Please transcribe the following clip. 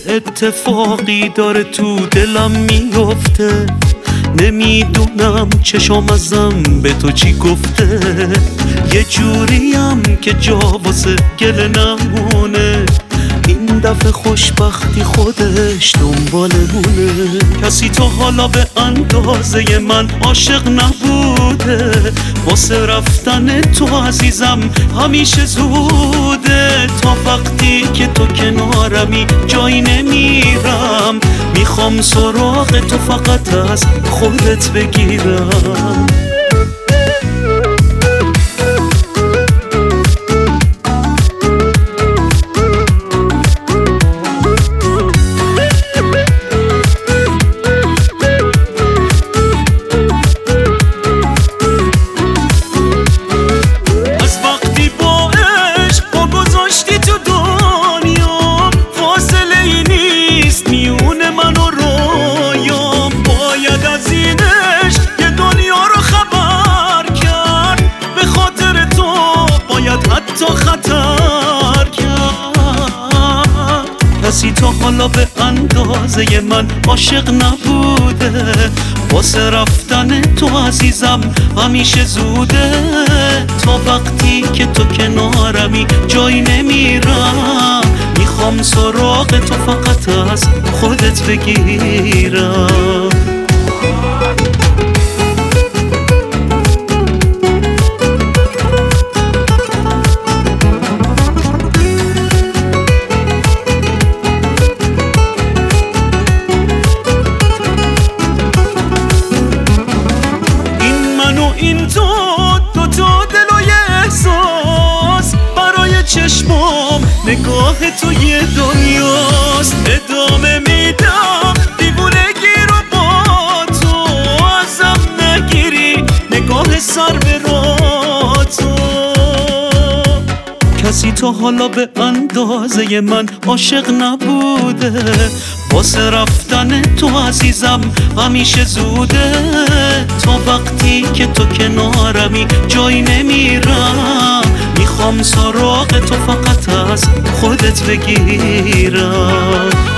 اتفاقی داره تو دلم میفته، نمیدونم چشم ازم به تو چی گفته. یه جوریم که جا واسه گله نمونه، این دفعه خوشبختی خودش دنبالمونه. کسی تا حالا به اندازه من عاشق نبوده، واسه رفتن تو عزیزم همیشه زوده. تا وقتی که تو کنارمی جایی نمیرم، میخوام سراغ تو فقط از خودت بگیرم. کسی تا حالا به اندازه من عاشق نبوده، واسه رفتن تو عزیزم همیشه زوده. تا وقتی که تو کنارمی جایی نمیرم، میخوام سراغ تو فقط از خودت بگیرم. این تو دل و یه احساس، برای چشمام نگاه تو یه دنیاست. ادامه میدم دیوونگی رو با تو، ازم نگیری نگاه سر به راه تو. کسی تا حالا به اندازه من عاشق نبوده، واسه رفتن تو عزیزم همیشه زوده. تا وقتی که تو کنارمی جایی نمیرم، میخوام سراغ تو فقط از خودت بگیرم.